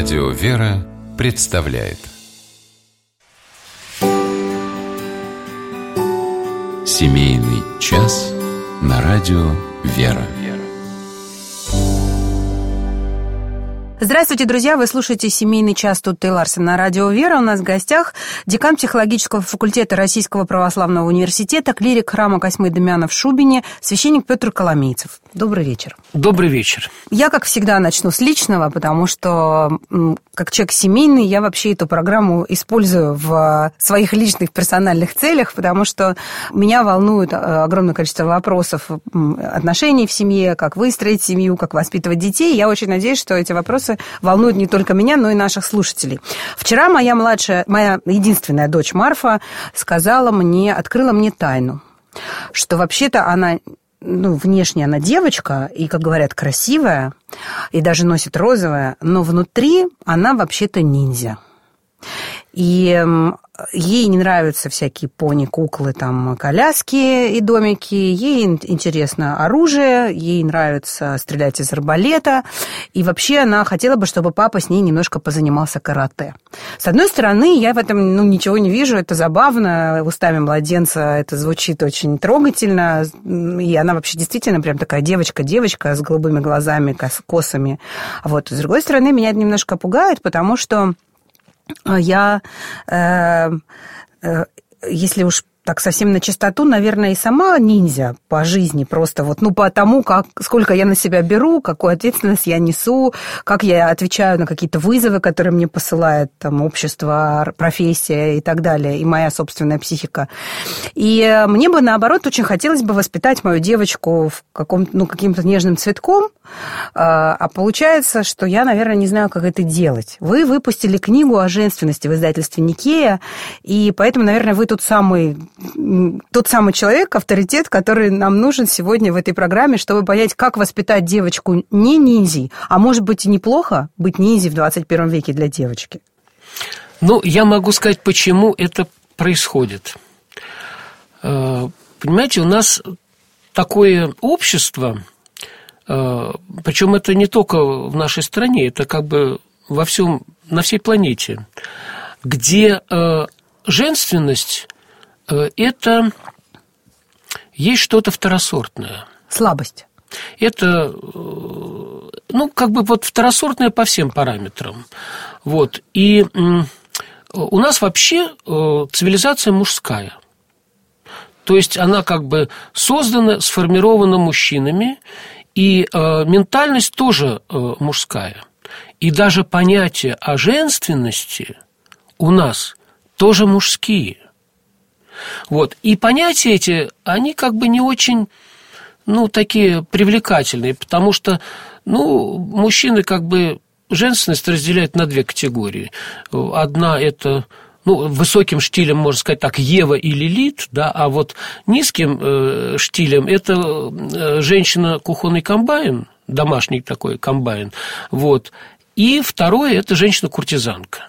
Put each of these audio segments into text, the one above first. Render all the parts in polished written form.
Радио «Вера» представляет Семейный час на радио «Вера». Здравствуйте, друзья! Вы слушаете «Семейный час» Тутте и Ларсен на радио «Вера». У нас в гостях декан психологического факультета Российского православного университета, клирик храма Косьмы Дамиана в Шубине, священник Петр Коломейцев. Добрый вечер. Добрый вечер. Я, как всегда, начну с личного, потому что, как человек семейный, я вообще эту программу использую в своих личных персональных целях, потому что меня волнует огромное количество вопросов отношений в семье, как выстроить семью, как воспитывать детей. Я очень надеюсь, что эти вопросы волнуют не только меня, но и наших слушателей. Вчера моя единственная дочь Марфа открыла мне тайну, что вообще-то она, внешне она девочка, и, как говорят, красивая, и даже носит розовое, но внутри она вообще-то ниндзя. И ей не нравятся всякие пони, куклы, коляски и домики. Ей интересно оружие, ей нравится стрелять из арбалета. И вообще она хотела бы, чтобы папа с ней немножко позанимался карате. С одной стороны, я в этом ничего не вижу, это забавно. Устами младенца это звучит очень трогательно. И она вообще действительно прям такая девочка с голубыми глазами, косами. С другой стороны, меня это немножко пугает, потому что я, если уж так совсем на чистоту, наверное, и сама ниндзя по жизни, просто по тому, сколько я на себя беру, какую ответственность я несу, как я отвечаю на какие-то вызовы, которые мне посылает общество, профессия и так далее, и моя собственная психика. И мне бы, наоборот, очень хотелось бы воспитать мою девочку каким-то нежным цветком, а получается, что я, наверное, не знаю, как это делать. Вы выпустили книгу о женственности в издательстве «Никея», и поэтому, наверное, вы тот самый человек, авторитет, который нам нужен сегодня в этой программе, чтобы понять, как воспитать девочку не ниндзей, а может быть и неплохо быть ниндзей в 21 веке для девочки. Я могу сказать, почему это происходит. Понимаете, у нас такое общество, причем это не только в нашей стране, это на всей планете, где женственность – это есть что-то второсортное. Слабость. Это, второсортное по всем параметрам. И у нас вообще цивилизация мужская. То есть она создана, сформирована мужчинами, и ментальность тоже мужская. И даже понятия о женственности у нас тоже мужские. И понятия эти, они не очень, такие привлекательные, потому что, мужчины женственность разделяют на две категории. Одна – это, высоким штилем, можно сказать так, Ева и Лилит, да, а низким штилем – это женщина-кухонный комбайн, домашний такой комбайн, и второе – это женщина-куртизанка.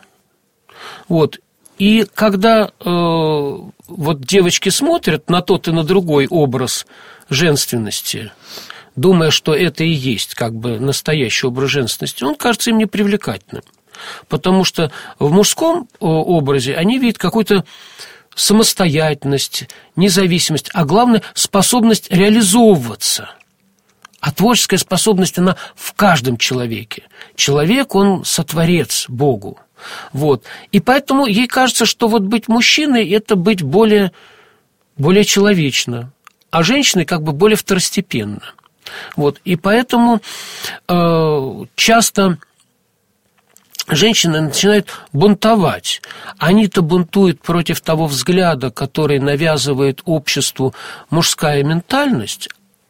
И когда девочки смотрят на тот и на другой образ женственности, думая, что это и есть настоящий образ женственности, он кажется им непривлекательным. Потому что в мужском образе они видят какую-то самостоятельность, независимость, а главное, способность реализовываться. А творческая способность, она в каждом человеке. Человек, он сотворец Богу. И поэтому ей кажется, что быть мужчиной – это быть более человечно, а женщиной более второстепенно. И поэтому часто женщины начинают бунтовать. Они-то бунтуют против того взгляда, который навязывает обществу мужская ментальность,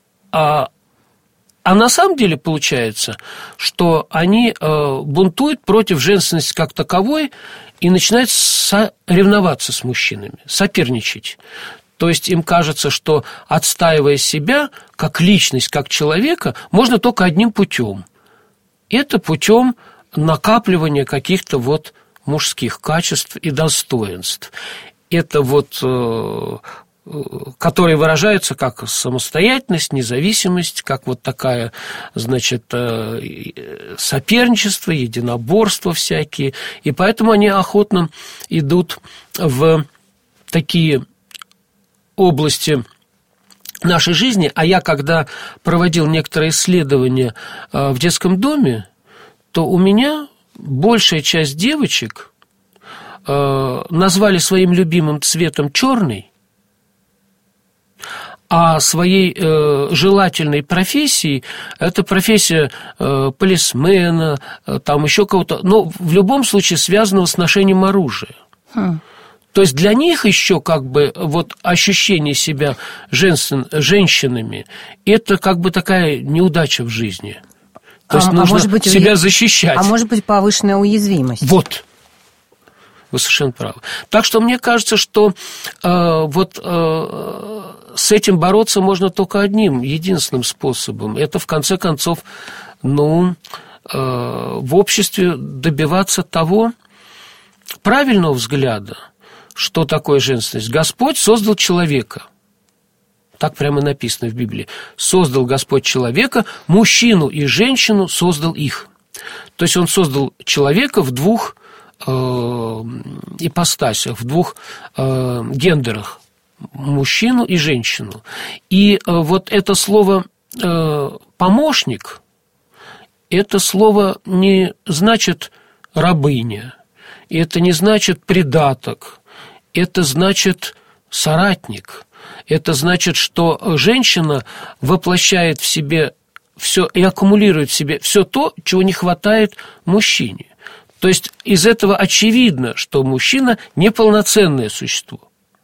а на самом деле получается, что они бунтуют против женственности как таковой и начинают соревноваться с мужчинами, соперничать. То есть им кажется, что, отстаивая себя как личность, как человека, можно только одним путем. Это путем накапливания каких-то мужских качеств и достоинств. Это которые выражаются как самостоятельность, независимость, как вот такая, значит, соперничество, единоборство всякие. И поэтому они охотно идут в такие области нашей жизни. А я, когда проводил некоторые исследования в детском доме, то у меня большая часть девочек назвали своим любимым цветом черный, а своей желательной профессией, это профессия полисмена, там еще кого-то, но в любом случае связанного с ношением оружия. То есть для них еще как бы вот ощущение себя женщинами, это как бы такая неудача в жизни. То есть нужно может быть, себя защищать. А может быть, повышенная уязвимость. Вот. Вы совершенно правы. Так что мне кажется, что с этим бороться можно только одним, единственным способом. Это, в конце концов, в обществе добиваться того правильного взгляда, что такое женственность. Господь создал человека. Так прямо написано в Библии. Создал Господь человека, мужчину и женщину создал их. То есть Он создал человека в двух ипостасях, в двух гендерах, мужчину и женщину. И вот это слово «помощник», это слово не значит «рабыня», это не значит «придаток», это значит «соратник». Это значит, что женщина воплощает в себе все и аккумулирует в себе все то, чего не хватает мужчине. То есть из этого очевидно, что мужчина неполноценное существо.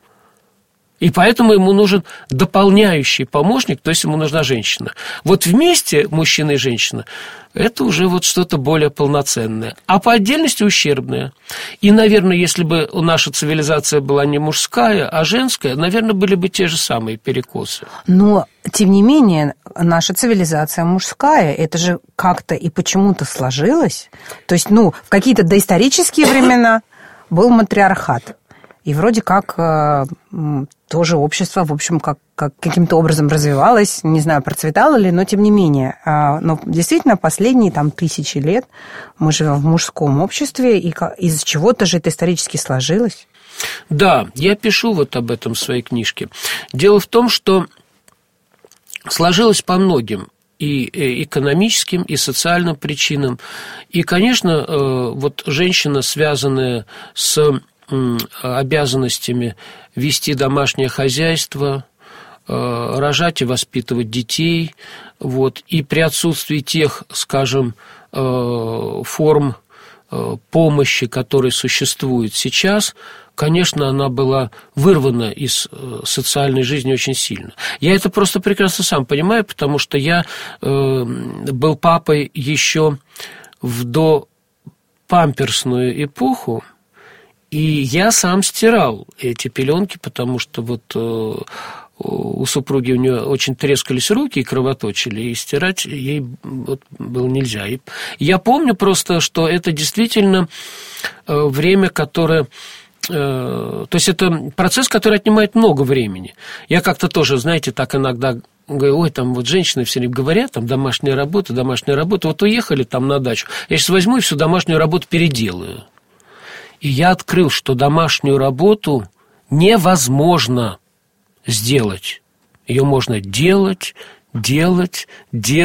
И поэтому ему нужен дополняющий помощник, то есть ему нужна женщина. Вот вместе мужчина и женщина – это уже вот что-то более полноценное, а по отдельности ущербное. И, наверное, если бы наша цивилизация была не мужская, а женская, наверное, были бы те же самые перекосы. Но, тем не менее, наша цивилизация мужская, это же как-то и почему-то сложилось. То есть, в какие-то доисторические времена был матриархат. И вроде как тоже общество, в общем, как каким-то образом развивалось, не знаю, процветало ли, но тем не менее. Но действительно, последние 1000 лет мы живем в мужском обществе, и из чего-то же это исторически сложилось. Да, я пишу вот об этом в своей книжке. Дело в том, что сложилось по многим и экономическим, и социальным причинам. И, конечно, вот женщина, связанная с обязанностями вести домашнее хозяйство, рожать и воспитывать детей, и при отсутствии тех, скажем, форм помощи, которые существуют сейчас, конечно, она была вырвана из социальной жизни очень сильно. Я это просто прекрасно сам понимаю, потому что я был папой еще в допамперсную эпоху, и я сам стирал эти пеленки, потому что у супруги у нее очень трескались руки и кровоточили, и стирать ей было нельзя. И я помню просто, что это действительно время, которое... То есть это процесс, который отнимает много времени. Я как-то тоже, знаете, так иногда говорю, женщины все время говорят, домашняя работа. Уехали на дачу, я сейчас возьму и всю домашнюю работу переделаю. И я открыл, что домашнюю работу невозможно сделать. Ее можно делать, и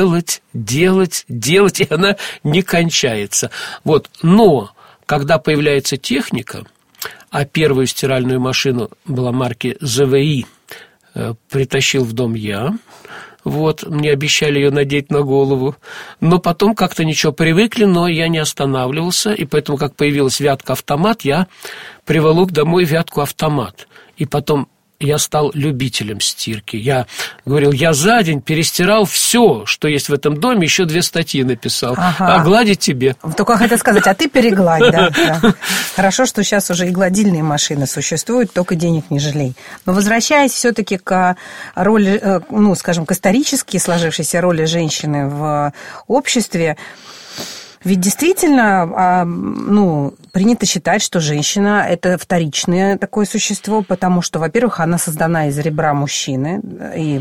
она не кончается. Но когда появляется техника, а первую стиральную машину была марки ЗВИ, притащил в дом я. Мне обещали ее надеть на голову. Но потом как-то ничего привыкли, но я не останавливался. И поэтому, как появилась вятка-автомат, я приволок домой вятку-автомат. И потом я стал любителем стирки. Я говорил, я за день перестирал все, что есть в этом доме, еще 2 статьи написал. А гладить тебе. Только хотел сказать, а ты перегладь, да. Хорошо, что сейчас уже и гладильные машины существуют, только денег не жалей. Но возвращаясь все-таки к роли, к исторически сложившейся роли женщины в обществе, Ведь действительно, принято считать, что женщина – это вторичное такое существо, потому что, во-первых, она создана из ребра мужчины, и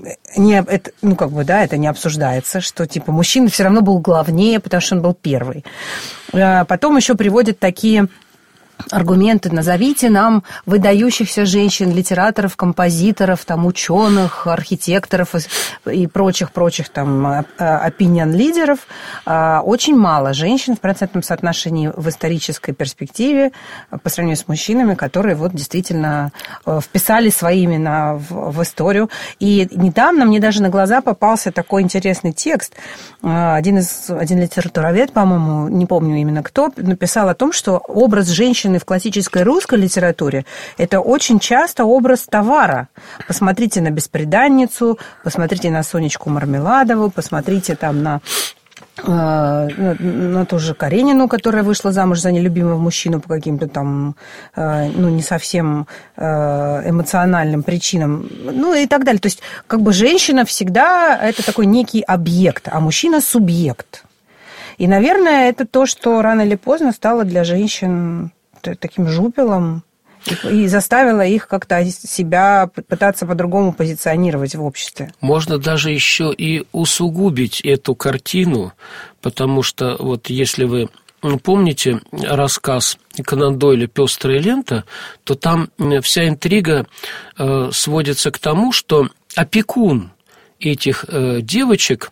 это не обсуждается, что типа мужчина все равно был главнее, потому что он был первый. Потом еще приводят такие аргументы: назовите нам выдающихся женщин, литераторов, композиторов, там, ученых, архитекторов и прочих там opinion-лидеров. Очень мало женщин в процентном соотношении в исторической перспективе по сравнению с мужчинами, которые вот действительно вписали свои имена в историю. И недавно мне даже на глаза попался такой интересный текст. Один литературовед, по-моему, не помню именно кто, написал о том, что образ женщины в классической русской литературе – это очень часто образ товара. Посмотрите на «Бесприданницу», посмотрите на Сонечку Мармеладову, посмотрите там на ту же Каренину, которая вышла замуж за нелюбимого мужчину по каким-то там, не совсем эмоциональным причинам, и так далее. То есть, как бы женщина всегда это такой некий объект, а мужчина – субъект. И, наверное, это то, что рано или поздно стало для женщин таким жупелом и заставило их как-то себя пытаться по-другому позиционировать в обществе. Можно даже еще и усугубить эту картину, потому что вот если вы помните рассказ Конан Дойля «Пестрая лента», то там вся интрига сводится к тому, что опекун этих девочек,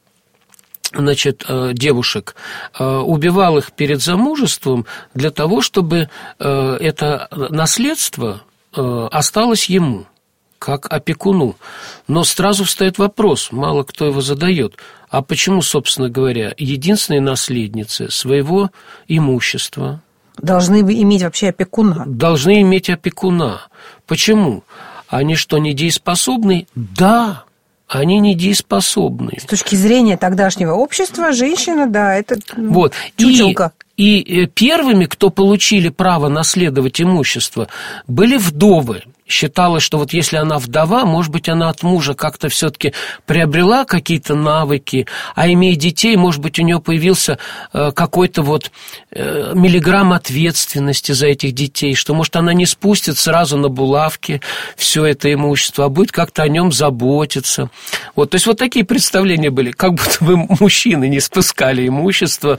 девушек, убивал их перед замужеством для того, чтобы это наследство осталось ему, как опекуну. Но сразу встает вопрос, мало кто его задает, а почему, собственно говоря, единственные наследницы своего имущества должны иметь вообще опекуна? Должны иметь опекуна. Почему? Они что, недееспособны? Да. Они недееспособны. С точки зрения тогдашнего общества, женщина, да, это вот. чучелка. И первыми, кто получили право наследовать имущество, были вдовы. Считалось, что вот если она вдова, может быть, она от мужа как-то все-таки приобрела какие-то навыки, а имея детей, может быть, у нее появился какой-то вот миллиграмм ответственности за этих детей, что, может, она не спустит сразу на булавки все это имущество, а будет как-то о нем заботиться. Вот, то есть вот такие представления были, как будто бы мужчины не спускали имущество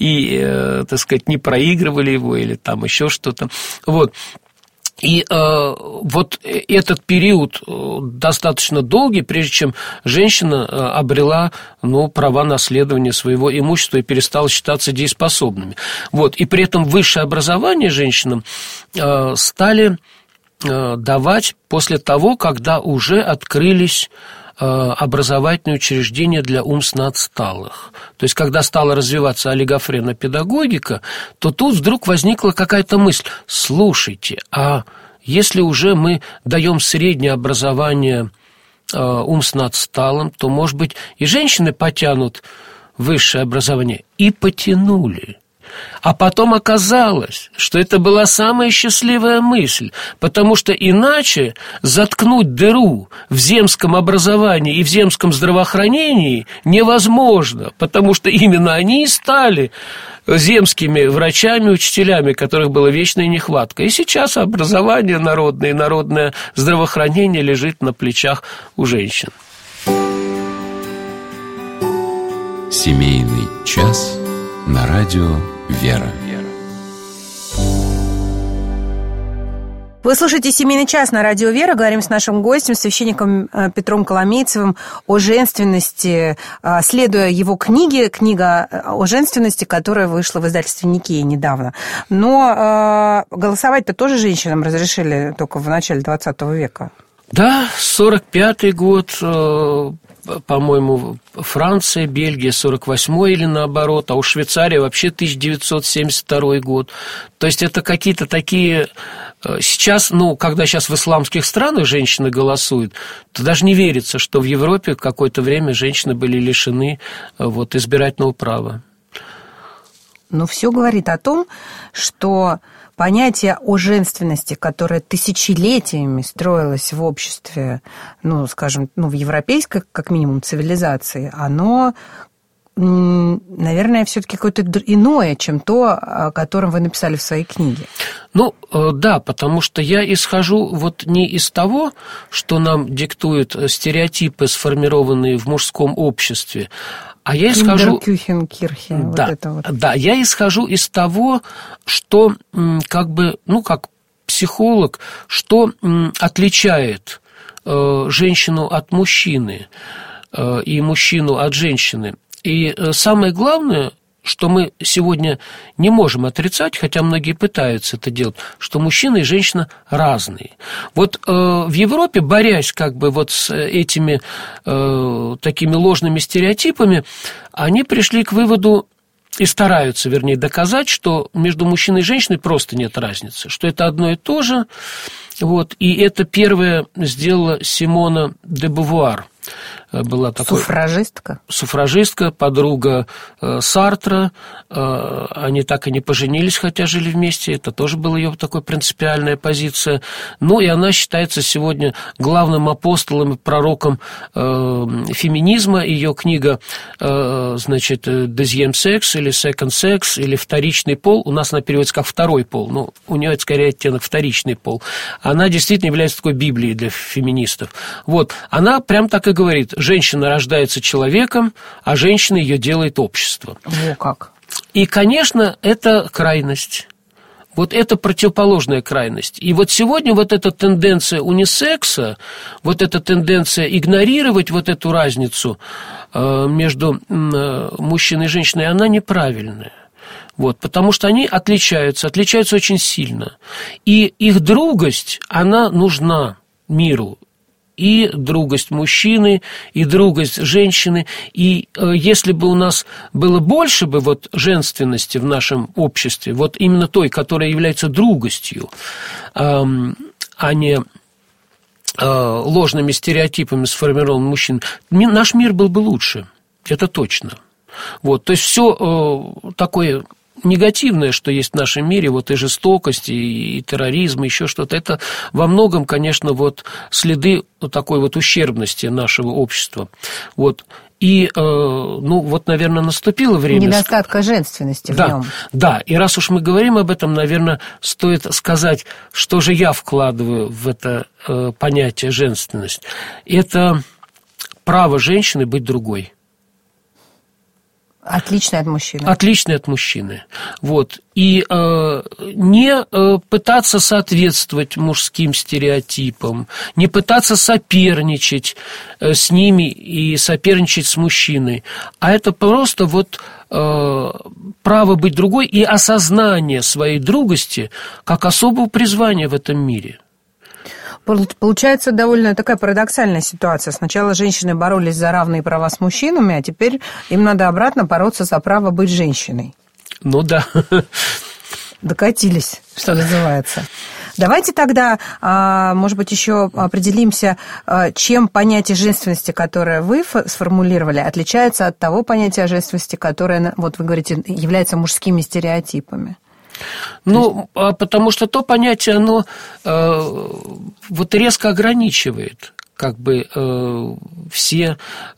и, так сказать, не проигрывали его или там еще что-то. Вот. И вот этот период достаточно долгий, прежде чем женщина обрела права наследования своего имущества и перестала считаться дееспособными. Вот. И при этом высшее образование женщинам стали давать после того, когда уже открылись образовательные учреждения для умственно отсталых. То есть, когда стала развиваться олигофренопедагогика, то тут вдруг возникла какая-то мысль: слушайте, а если уже мы даем среднее образование умственно отсталым, то, может быть, и женщины потянут высшее образование. И потянули. А потом оказалось, что это была самая счастливая мысль, потому что иначе заткнуть дыру в земском образовании и в земском здравоохранении невозможно, потому что именно они и стали земскими врачами, учителями, которых была вечная нехватка. И сейчас образование народное и народное здравоохранение лежит на плечах у женщин. Семейный час на радио «Вера». Вы слушаете «Семейный час» на радио «Вера». Говорим с нашим гостем, священником Петром Коломейцевым, о женственности, следуя его книге, книга о женственности, которая вышла в издательстве «Никея» недавно. Но голосовать-то тоже женщинам разрешили только в начале 20 века. Да, 45-й год, по-моему, Франция, Бельгия, 48-й или наоборот, а у Швейцарии вообще 1972 год. То есть это какие-то такие... Сейчас, когда сейчас в исламских странах женщины голосуют, то даже не верится, что в Европе какое-то время женщины были лишены избирательного права. Но все говорит о том, что понятие о женственности, которое тысячелетиями строилось в обществе, в европейской, как минимум, цивилизации, оно наверное, все-таки какое-то иное, чем то, о котором вы написали в своей книге. Ну, да, потому что я исхожу вот не из того, что нам диктуют стереотипы, сформированные в мужском обществе, а я исхожу... Киндеркюхенкирхе, да, вот это вот. Да, я исхожу из того, что как бы, ну, как психолог, что отличает женщину от мужчины и мужчину от женщины. И самое главное, что мы сегодня не можем отрицать, хотя многие пытаются это делать, что мужчина и женщина разные. Вот в Европе, борясь как бы вот с этими такими ложными стереотипами, они пришли к выводу и стараются, вернее, доказать, что между мужчиной и женщиной просто нет разницы, что это одно и то же. Вот, и это первое сделала Симона де Бувуар. Была такой... Суфражистка, подруга Сартра. Они так и не поженились, хотя жили вместе. Это тоже была ее такая принципиальная позиция. Ну, и она считается сегодня главным апостолом и пророком феминизма. Ее книга, значит, «Deuxième sexe» или «Second sex» или «Вторичный пол». У нас она переводится как «второй пол», но у нее это скорее оттенок «вторичный пол». Она действительно является такой Библией для феминистов. Вот, она прям так и говорит: женщина рождается человеком, а женщина ее делает общество. Во как. И, конечно, это крайность. Вот это противоположная крайность. И вот сегодня вот эта тенденция унисекса, вот эта тенденция игнорировать вот эту разницу между мужчиной и женщиной, она неправильная. Вот, потому что они отличаются очень сильно. И их другость, она нужна миру. И другость мужчины, и другость женщины. И если бы у нас было больше бы вот женственности в нашем обществе, вот именно той, которая является другостью, а не ложными стереотипами сформированным мужчин, наш мир был бы лучше. Это точно. Вот, то есть все такое негативное, что есть в нашем мире, вот и жестокость, и терроризм, и еще что-то, это во многом, конечно, вот следы такой вот ущербности нашего общества. Вот. И, ну, вот, наверное, наступило время... Недостатка женственности в нем. Да, и раз уж мы говорим об этом, наверное, стоит сказать, что же я вкладываю в это понятие женственность. Это право женщины быть другой. Отличный от мужчины. Отличный от мужчины. Вот. И не пытаться соответствовать мужским стереотипам, не пытаться соперничать с ними и соперничать с мужчиной, а это просто вот право быть другой и осознание своей другости как особого призвания в этом мире. Получается довольно такая парадоксальная ситуация. Сначала женщины боролись за равные права с мужчинами, а теперь им надо обратно бороться за право быть женщиной. Ну да. Докатились, что называется. Давайте тогда, может быть, еще определимся, чем понятие женственности, которое вы сформулировали, отличается от того понятия женственности, которое, вот вы говорите, является мужскими стереотипами. Ну, потому что то понятие, оно вот резко ограничивает как бы все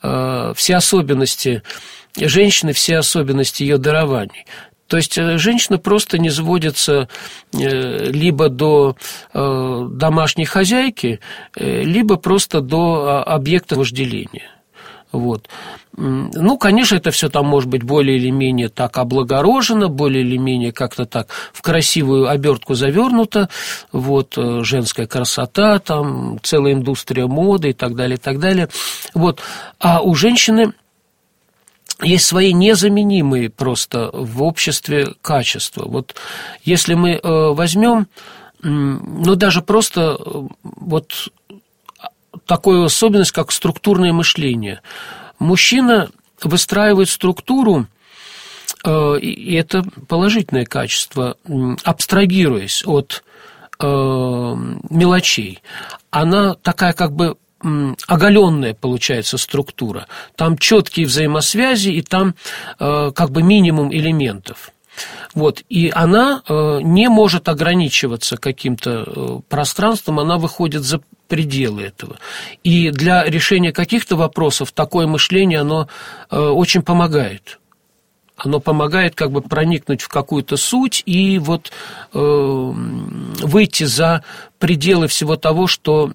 особенности женщины, все особенности ее дарований. То есть женщина просто не сводится либо до домашней хозяйки, либо просто до объекта вожделения. Вот. Ну, конечно, это все там может быть более или менее так облагорожено, более или менее как-то так в красивую обертку завернуто. Вот, женская красота, там целая индустрия моды и так далее, и так далее. Вот. А у женщины есть свои незаменимые просто в обществе качества. Вот если мы возьмем, ну, даже просто вот такую особенность, как структурное мышление. Мужчина выстраивает структуру, и это положительное качество, абстрагируясь от мелочей. Она такая как бы оголенная получается структура. Там четкие взаимосвязи, и там как бы минимум элементов. Вот, и она не может ограничиваться каким-то пространством, она выходит за пределы этого. И для решения каких-то вопросов такое мышление, оно очень помогает. Оно помогает как бы проникнуть в какую-то суть и вот выйти за пределы всего того, что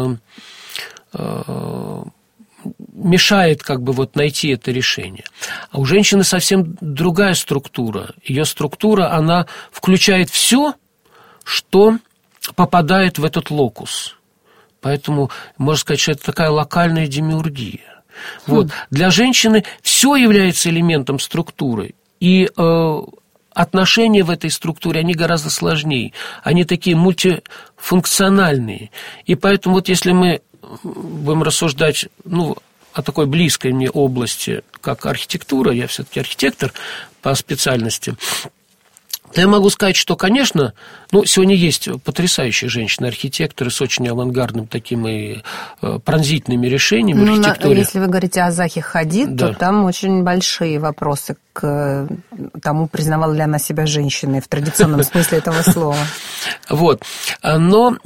мешает как бы вот найти это решение. А у женщины совсем другая структура. Ее структура, она включает все, что попадает в этот локус. Поэтому можно сказать, что это такая локальная демиургия. Вот. Для женщины все является элементом структуры. И отношения в этой структуре, они гораздо сложнее. Они такие мультифункциональные. И поэтому вот если мы будем рассуждать, о такой близкой мне области, как архитектура, я все-таки архитектор по специальности, то я могу сказать, что, конечно, сегодня есть потрясающие женщины-архитекторы с очень авангардным таким и пронзительными решениями в архитектуре. Если вы говорите о Захе Хадид, да, то там очень большие вопросы к тому, признавала ли она себя женщиной в традиционном смысле этого слова. Вот. Но,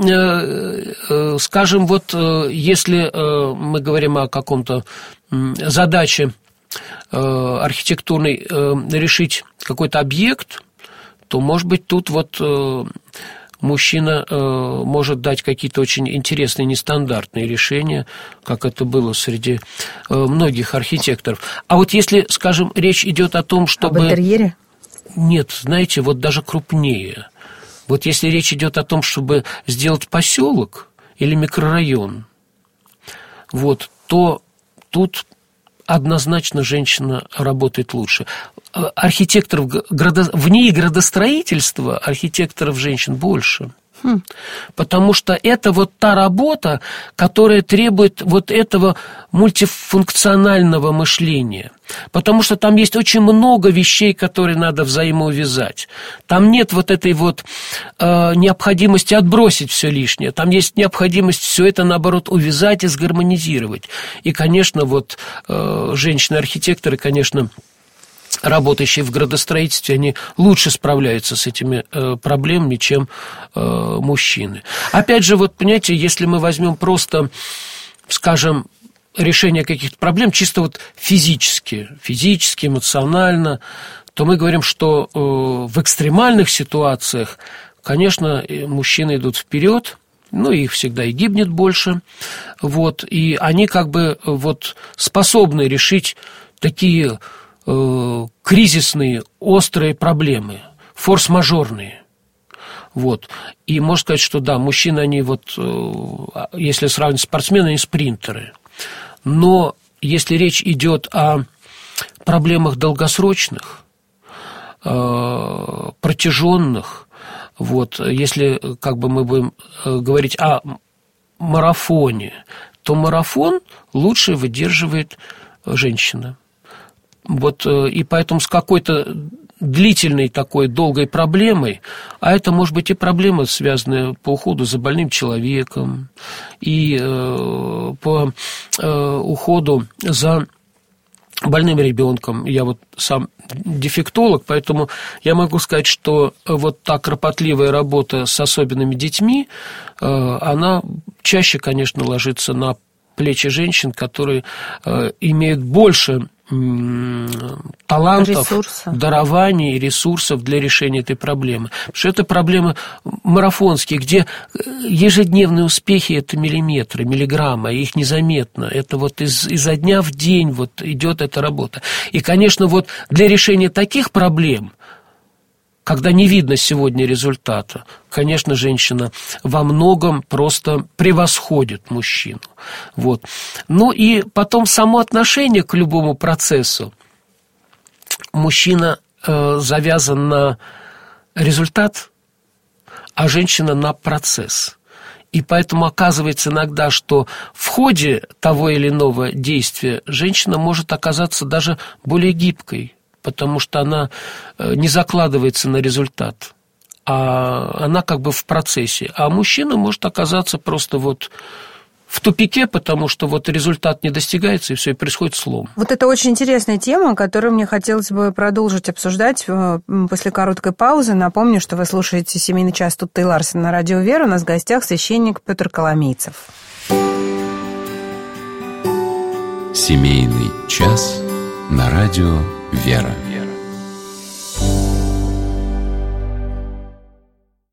скажем, вот если мы говорим о каком-то задаче архитектурной решить какой-то объект, то, может быть, тут вот мужчина может дать какие-то очень интересные, нестандартные решения, как это было среди многих архитекторов. А вот если, скажем, речь идет о том, чтобы... Об интерьере? Нет, знаете, вот даже крупнее. Вот если речь идет о том, чтобы сделать поселок или микрорайон, вот, то тут однозначно женщина работает лучше. Архитекторов вне градостроительства архитекторов женщин больше. Потому что это вот та работа, которая требует вот этого мультифункционального мышления. Потому что там есть очень много вещей, которые надо взаимоувязать. Там нет вот этой вот необходимости отбросить все лишнее. Там есть необходимость все это, наоборот, увязать и сгармонизировать. И, конечно, вот женщины-архитекторы, конечно, работающие в градостроительстве, они лучше справляются с этими проблемами, чем мужчины. Опять же, вот, понимаете, если мы возьмем просто, скажем, решение каких-то проблем чисто вот физически, эмоционально, то мы говорим, что в экстремальных ситуациях, конечно, мужчины идут вперед, их всегда и гибнет больше, вот, и они как бы вот способны решить такие кризисные, острые проблемы, форс-мажорные. Вот. И можно сказать, что да, мужчины, они вот, если сравнивать спортсмены, они спринтеры. Но если речь идет о проблемах долгосрочных, протяженных, вот, если как бы мы будем говорить о марафоне, то марафон лучше выдерживает женщина. Вот, и поэтому с какой-то длительной такой долгой проблемой, а это может быть и проблема, связанная по уходу за больным человеком, и по уходу за больным ребенком. Я вот сам дефектолог, поэтому я могу сказать, что вот та кропотливая работа с особенными детьми, она чаще, конечно, ложится на плечи женщин, которые имеют больше талантов, дарований, ресурсов для решения этой проблемы. Потому что это проблемы марафонские, где ежедневные успехи – это миллиметры, миллиграммы, их незаметно. Это вот изо дня в день вот идет эта работа. И, конечно, вот для решения таких проблем, когда не видно сегодня результата, конечно, женщина во многом просто превосходит мужчину. Вот. И потом само отношение к любому процессу. Мужчина завязан на результат, а женщина на процесс. И поэтому оказывается иногда, что в ходе того или иного действия женщина может оказаться даже более гибкой, потому что она не закладывается на результат, а она как бы в процессе. А мужчина может оказаться просто вот в тупике, потому что вот результат не достигается, и все, и происходит слом. Вот это очень интересная тема, которую мне хотелось бы продолжить обсуждать после короткой паузы. Напомню, что вы слушаете «Семейный час» Тутта и Ларсен на радио «Вера». У нас в гостях священник Петр Коломейцев. «Семейный час» на радио «Вера».